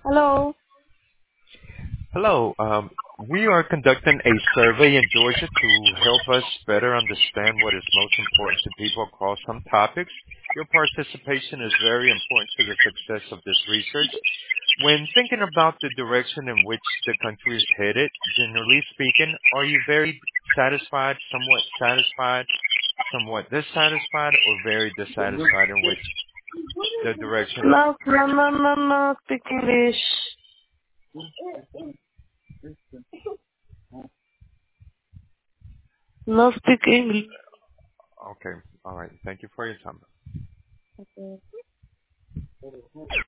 Hello. Hello. We are conducting a survey in Georgia to help us better understand what is most important to people across some topics. Your participation is very important to the success of this research. When thinking about the direction in which the country is headed, generally speaking, are you very satisfied, somewhat dissatisfied, or very dissatisfied in which the direction? No, no, no, no, no. Speak English. No speak English. Okay. All right. Thank you for your time.